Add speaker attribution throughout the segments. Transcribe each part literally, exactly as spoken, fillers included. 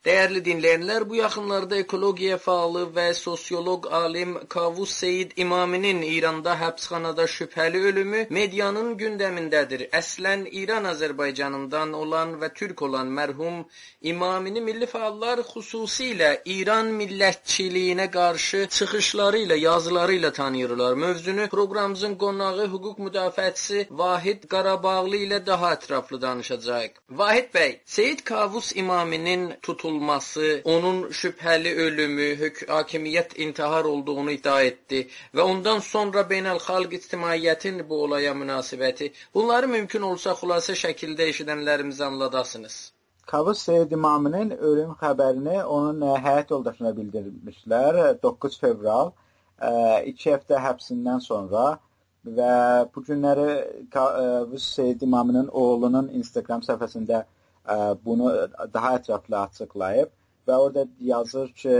Speaker 1: Değerli dinleyenler, bu yaxınlarda ekologiya fəalı və sosioloq alim Kavus Seyid İmaminin İranda həbsxanada şübhəli ölümü medianın gündəmindədir. Əslən İran Azərbaycanından olan və türk olan mərhum İmamini milli fəallar xüsusilə İran millətçiliyinə qarşı çıxışları ilə, yazıları ilə tanıyırlar. Mövzunu proqramımızın qonağı hüquq müdafiəçisi Vahid Qarabağlı ilə daha ətraflı danışacağıq. Vahid bəy, Seyid Kavus İmaminin tutulması, onun şübhəli ölümü, hakimiyyət intihar olduğunu iddia etdi və ondan sonra beynəlxalq ictimaiyyətin bu olaya münasibəti. Bunları mümkün olsa xülasə şəkildə eşidənlərimizə anladasınız.
Speaker 2: Kavus Seyid İmaminin ölüm xəbərini onun həyat yoldaşına bildirmişlər doqquz fevral, iki həftə həbsindən sonra və bu günləri Kavus Seyid İmaminin oğlunun Instagram səhifəsində bunu daha ətraflı açıqlayıb və orada yazır ki,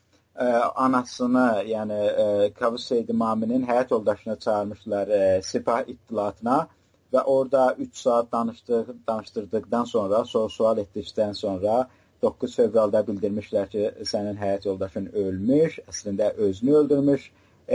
Speaker 2: anasını, yəni Kavus Seyid İmaminin həyat yoldaşını çağırmışlar Sepah İttilatına və orada üç saat danışdıq, danışdırdıqdan sonra, soru-sual etdikdən sonra doqquz fevralda bildirmişlər ki, sənin həyat yoldaşın ölmüş, əslində özünü öldürmüş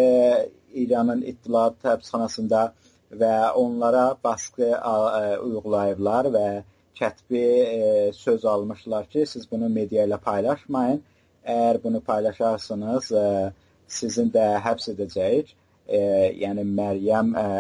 Speaker 2: İranın İttilat həbsxanasında və onlara baskı uyğulayıblar və kətbi e, söz almışlar ki, siz bunu media ilə paylaşmayın. Əgər bunu paylaşarsınız, e, sizin də həbs edəcəyik. E, yəni Məryəm e,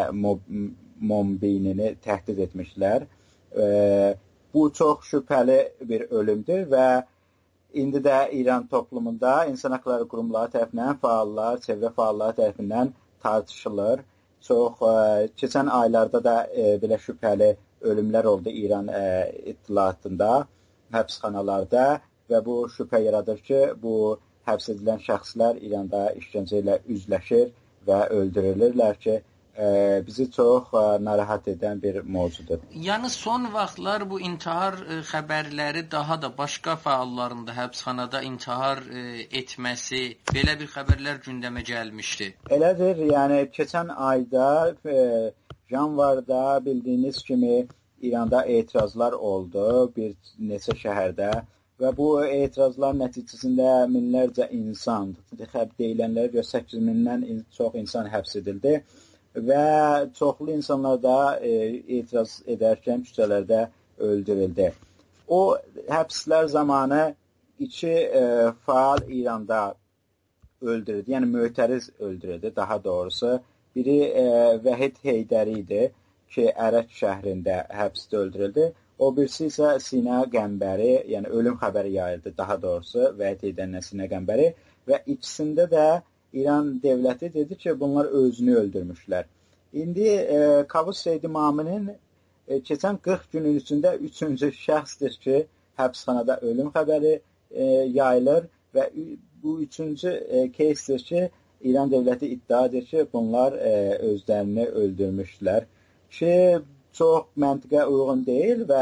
Speaker 2: Mombinini təhdid etmişlər. E, bu çox şübhəli bir ölümdür və indi də İran toplumunda insan haqları qurumları tərəfindən, fəallar, çevrə fəalları tərəfindən tartışılır. Çox e, keçən aylarda da e, belə şübhəli ölümlər oldu İran ə, ittilatında, həbsxanalarda və bu şübhə yaradır ki, bu həbs edilən şəxslər İranda işgəncə ilə üzləşir və öldürülürlər ki, ə, bizi çox ə, narahat edən bir mövzudur.
Speaker 1: Yəni son vaxtlar bu intihar ə, xəbərləri daha da başqa fəalların da həbsxanada intihar ə, etməsi, belə bir xəbərlər gündəmə gəlmişdi.
Speaker 2: Elədir, yəni keçən ayda ə, yanvarda bildiyiniz kimi İranda etirazlar oldu bir neçə şəhərdə və bu etirazlar nəticəsində minlərcə insan, deyilənlərə görə səkkiz mindən çox insan həbs edildi və çoxlu insanlar da e, etiraz edərkən küçələrdə öldürüldü. O həbslər zamanı iki e, faal İranda öldürüldü, yəni mötəriz öldürüldü daha doğrusu. Biri e, Vəhid Heydəri idi ki, Ərək şəhrində həbsdə öldürüldü. O birisi isə Sina Qəmbəri, yəni ölüm xəbəri yayıldı daha doğrusu Vəhid Heydərinin Sina Qəmbəri və ikisində də İran dövləti dedi ki, bunlar özünü öldürmüşlər. İndi e, Kavus Seyid İmaminin e, keçən qırx günün içində üçüncü şəxsdir ki, həbsxanada ölüm xəbəri e, yayılır və bu üçüncü e, keysdir ki, İran dövləti iddia edir ki, bunlar e, özlərini öldürmüşlər ki, çox məntiqə uyğun deyil və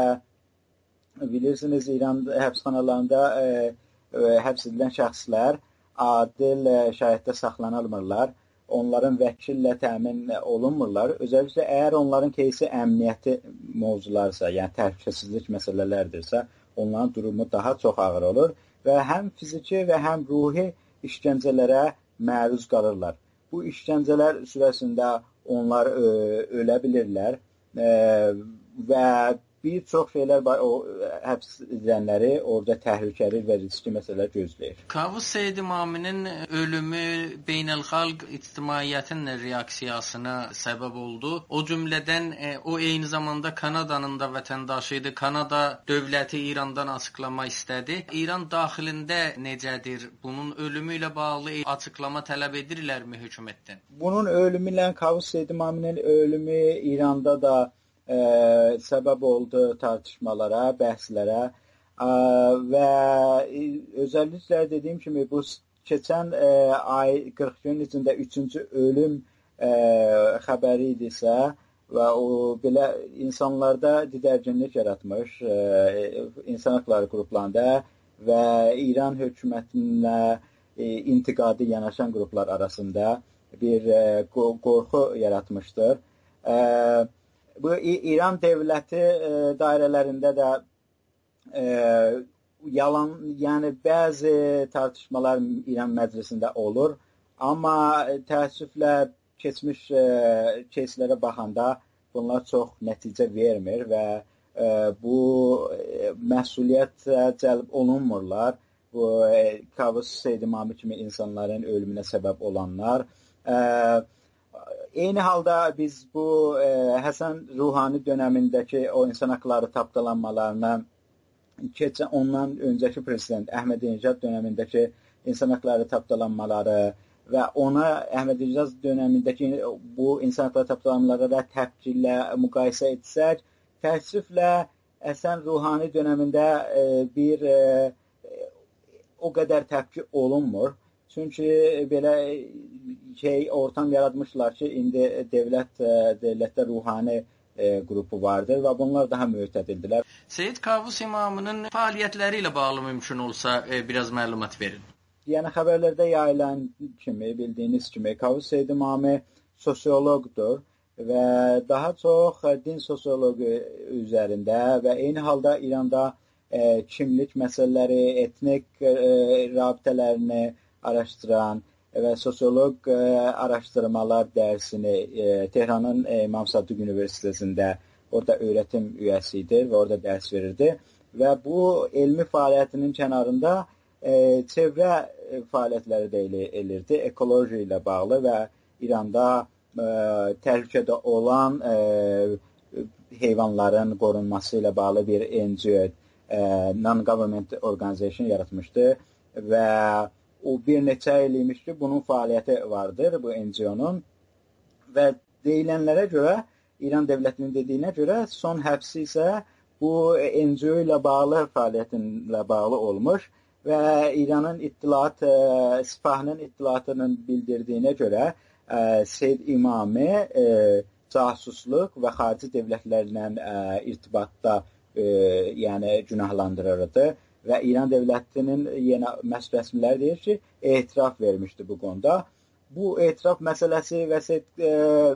Speaker 2: bilirsiniz, İran həbsxanalarında e, e, həbs edilən şəxslər adil e, şəraitdə saxlanılmırlar, onların vəkillə təmin olunmurlar. Özəlliklə, əgər onların keysi əmniyyəti mövzularsa, yəni təhlükəsizlik məsələlərdirsə, onların durumu daha çox ağır olur və həm fiziki və həm ruhi işgəncələrə məruz qalırlar. Bu işgəncələr sürəsində onlar ö, ölə bilirlər ə, və bir çox şeylər var, o həbs edilənləri orada təhlükəli və riskli məsələlər gözləyir.
Speaker 1: Kavus Seyid İmaminin ölümü beynəlxalq ictimaiyyətin reaksiyasına səbəb oldu. O cümlədən e, o eyni zamanda Kanadanın da vətəndaşı idi. Kanada dövləti İrandan açıqlama istədi. İran daxilində necədir? Bunun ölümü ilə bağlı açıqlama tələb edirlərmi hökumətdən?
Speaker 2: Bunun ölümü ilə Kavus Seyid İmaminin ölümü İranda da Ə, səbəb oldu tartışmalara, bəhslərə ə, və özəlliklə dediyim kimi bu keçən ə, ay qırx gün içində üçüncü ölüm ə, xəbəri idisə və o belə insanlarda didərginlik yaratmış ə, insan haqları qruplarında və İran hökumətinə ə, intiqadi yanaşan qruplar arasında bir ə, qorxu yaratmışdır. Ə, Bu İran dövləti e, dairələrində də e, yalan, yəni bəzi tartışmalar İran məclisində olur, amma təəssüflə keçmiş e, кейslərə baxanda bunlar çox nəticə vermir və e, bu e, məsuliyyətə cəlb olunmurlar. Bu e, Kavus Seyid İmami kimi insanların ölümünə səbəb olanlar. E, eyni halda biz bu e, Həsən Ruhani dönəmindəki o insan haqları tapdalanmalarına, keçən ondan öncəki prezident Əhmədinəcad dönəmindəki insan haqları tapdalanmaları və ona Əhmədinəcad dönəmindəki bu insan haqları tapdalanmaları təpkilə müqayisə etsək, təəssüflə Həsən Ruhani dönəmində e, bir e, o qədər təpki olunmur. Çünki belə şey ortam yaratmışlar ki, indi dövlət dövlətdə ruhani e, qrupu vardır və bunlar daha mütədildilər.
Speaker 1: Seyid Kavus İmamının fəaliyyətləri ilə bağlı mümkün olsa e, biraz məlumat verin.
Speaker 2: Yəni xəbərlərdə yayılan kimi, bildiyiniz kimi Kavus Seyid İmami sosioloqdur və daha çox din sosioloqu üzərində və eyni halda İranda e, kimlik məsələləri, etnik e, rabitələrini araşdıran və sosioloq e, araşdırmalar dərsini e, Tehranın e, İmam Sadıq Universitetində orada öyrətim üyəsidir və orada dərs verirdi və bu elmi fəaliyyətinin kənarında e, çevrə fəaliyyətləri də elirdi, ekoloji ilə bağlı və İranda e, təhlükədə olan e, heyvanların qorunması ilə bağlı bir N G O, e, non-government organization yaratmışdı və o bir neçə il imiş ki, bunun fəaliyyəti vardır, bu N G O'nun və deyilənlərə görə, İran dövlətinin dediyinə görə son həbsi isə bu N G O ilə bağlı fəaliyyətinlə bağlı olmuş və İranın ittilat, e, Sipahının ittilatının bildirdiyinə görə e, Seyid İmami e, casusluq və xarici dövlətlərlə e, irtibatda e, yəni günahlandırırdı. Və İran dövlətinin yenə məsul rəsmiləri deyir ki, etiraf vermişdi bu konuda. Bu etiraf məsələsi və e,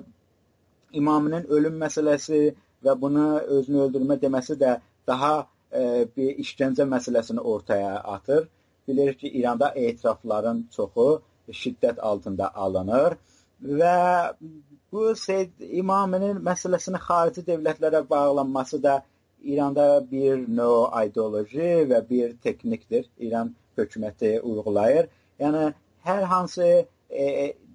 Speaker 2: İmamının ölüm məsələsi və bunu özünü öldürmə deməsi də daha e, bir işgəncə məsələsini ortaya atır. Bilirik ki, İranda etirafların çoxu şiddət altında alınır və bu Seyid İmamının məsələsinin xarici dövlətlərə bağlanması da İranda bir növ ideoloji və bir teknikdir. İran hökuməti uyğulayır. Yəni, hər hansı e,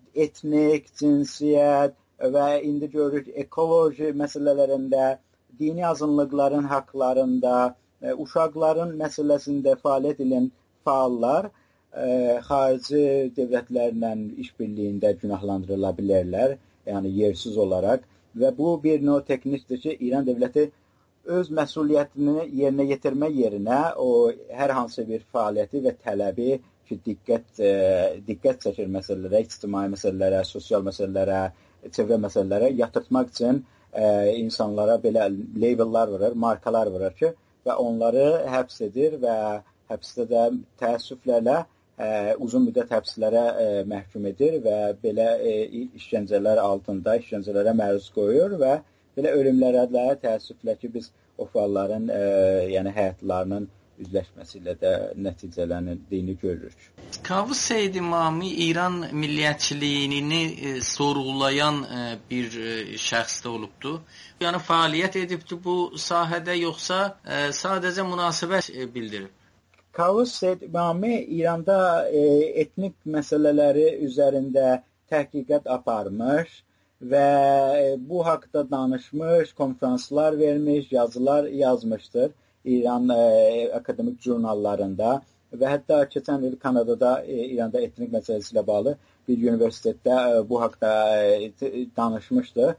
Speaker 2: etnik, cinsiyyət və indi görürük ekoloji məsələlərində, dini azınlıqların haqlarında, e, uşaqların məsələsində fəaliyyət edən fəallar e, xarici dövlətlərlə işbirliyində günahlandırıla bilərlər, yəni yersiz olaraq və bu bir növ teknikdir ki, İran dövləti öz məsuliyyətini yerinə yetirmə yerinə o hər hansı bir fəaliyyəti və tələbi ki, diqqət, e, diqqət çəkir məsələlərə, ictimai məsələlərə, sosial məsələlərə, çevrə məsələlərə yatırtmaq üçün e, insanlara belə labellar vurur, markalar vurur ki, və onları həbs edir və həbsdə də təəssüflərlə e, uzun müddət həbslərə e, məhkum edir və belə e, işgəncələr altında işgəncələrə məruz qoyur və belə ölümlərə də təəssüflə ki, biz o fəalların e, yəni həyatlarının üzləşməsi ilə də nəticələnildiyini görürük.
Speaker 1: Kavus Seyid İmami İran milliyyətçiliyini e, sorğulayan e, bir e, şəxs də olubdu. Yəni fəaliyyət edibdi bu sahədə yoxsa e, sadəcə münasibət e, bildirib?
Speaker 2: Kavus Seyid İmami İranda e, etnik məsələləri üzərində təhqiqat aparmış və bu haqda danışmış, konferanslar vermiş, yazılar yazmışdır İran e, akademik jurnallarında və hətta keçən il Kanadada e, İranda etnik məsələsi ilə bağlı bir universitetdə e, bu haqda e, danışmışdı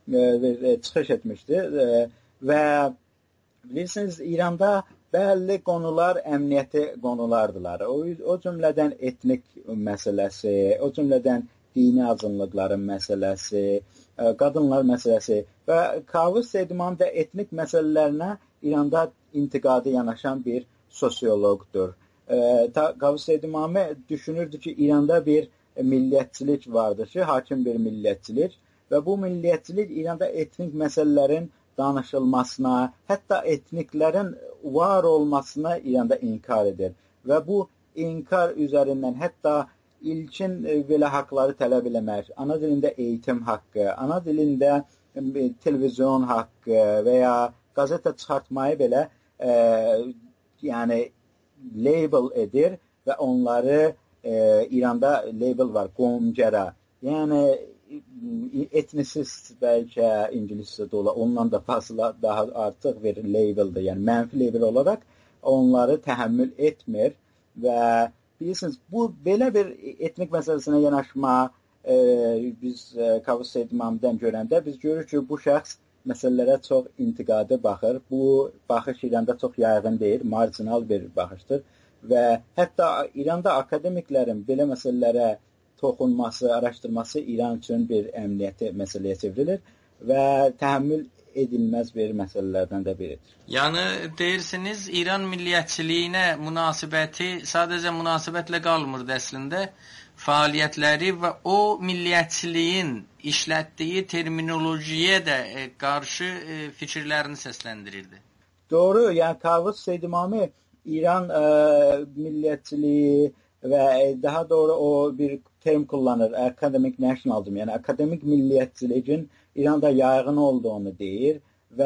Speaker 2: və e, çıxış etmişdi e, və bilirsiniz İranda bəlli qonular əmniyyəti qonulardılar. O, o cümlədən etnik məsələsi, o cümlədən dini azınlıqların məsələsi, qadınlar məsələsi və Kavus Seyid İmami də etnik məsələlərinə İranda intiqadi yanaşan bir sosioloqdur. Kavus Seyid İmami düşünürdü ki, İranda bir milliyyətçilik vardır ki, hakim bir milliyyətçilik və bu milliyyətçilik İranda etnik məsələlərin danışılmasına, hətta etniklərin var olmasına İranda inkar edir. Və bu inkar üzərindən hətta ilkin belə haqları tələb eləmək, ana dilində eğitim haqqı, ana dilində televizyon haqqı və ya qazeta çıxartmayı belə e, yəni label edir və onları e, İranda label var, qomcara. Yəni etnisist bəlkə ingiliscə də olar, ondan da fazla daha artıq bir labeldir. Yəni mənfi label olaraq onları təhəmmül etmir və bilirsiniz, bu belə bir etnik məsələsinə yanaşma e, biz e, Kavus Seyyid İmamidən görəndə biz görürük ki, bu şəxs məsələlərə çox intiqadi baxır. Bu baxış İranda çox yayğın deyil, marjinal bir baxışdır və hətta İranda akademiklərin belə məsələlərə toxunması, araşdırması İran üçün bir əmniyyəti məsələyə çevrilir və təhəmmül edilməz bir məsələlərdən də biridir.
Speaker 1: Yəni deyirsiniz, İran milliyyətçiliyinə münasibəti sadəcə münasibətlə qalmırdı əslində, fəaliyyətləri və o milliyyətçiliyin işlətdiyi terminolojiyə də e, qarşı e, fikirlərini səsləndirirdi.
Speaker 2: Doğru, yəni Kavus Seyyid İmami İran e, milliyyətçiliyi və daha doğru o bir term kullanır, akademik nationalism, yəni akademik milliyyətçiliyin İranda yayğın olduğunu deyir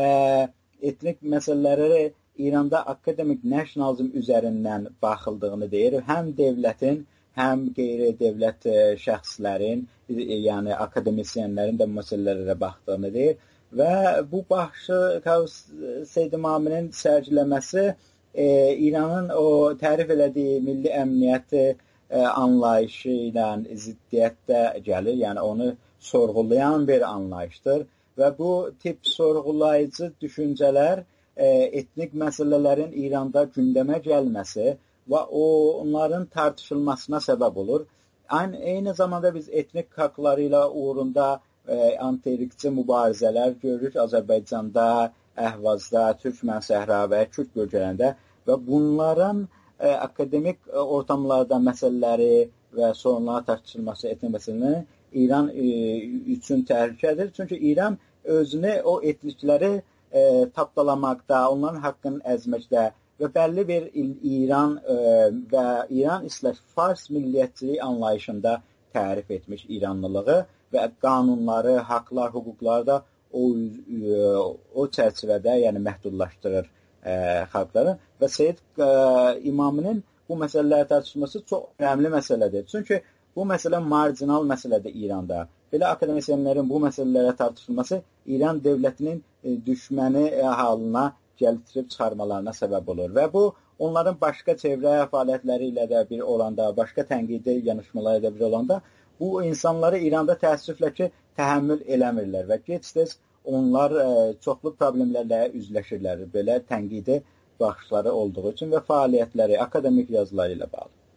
Speaker 2: və etnik məsələləri İranda akademik nationalism üzərindən baxıldığını deyir. Həm dövlətin, həm qeyri-dövlət şəxslərin, yəni akademisyenlərin də məsələlərə baxdığını deyir və bu baxışı Kavus Seyyid İmaminin sərgiləməsi e, İranın o tərif elədiyi milli əmniyyəti e, anlayışı ilə ziddiyyətdə gəlir, yəni onu sorğulayan bir anlayışdır və bu tip sorğulayıcı düşüncələr e, etnik məsələlərin İranda gündəmə gəlməsi və onların tartışılmasına səbəb olur. Aynı, eyni zamanda biz etnik haqları ilə uğrunda e, anti-irqçi mübarizələr görürük Azərbaycanda, Əhvazda, Türkmən Səhra və Kürd bölgələrində və bunların e, akademik e, ortamlarda məsələləri və sorunlara tartışılması etnik məsələlərini İran e, üçün təhlükədir. Çünki İran özünü o etnikləri e, tapdalamaqda, onların haqqını əzməkdə və bəlli bir İran e, və İran İslam Fars milliyyətçiliyi anlayışında tərif etmiş İranlılığı və qanunları, haqlar, hüquqları da o, e, o çərçivədə yəni məhdudlaşdırır e, xalqları və Seyyid e, İmaminin bu məsələləri tartışması çox önəmli məsələdir. Çünki bu məsələ marjinal məsələdir İranda. Belə akademisyenlərin bu məsələlərə tartışılması İran dövlətinin e, düşməni e, halına gətirib çıxarmalarına səbəb olur və bu onların başqa çevrə fəaliyyətləri ilə də bir olanda, başqa tənqidi yanaşmaları ilə bir olanda bu insanları İranda təəssüflə ki, təhəmmül eləmirlər və gec-tez onlar e, çoxlu problemlərlə üzləşirlər belə tənqidi baxışları olduğu üçün və fəaliyyətləri akademik yazıları ilə bağlı.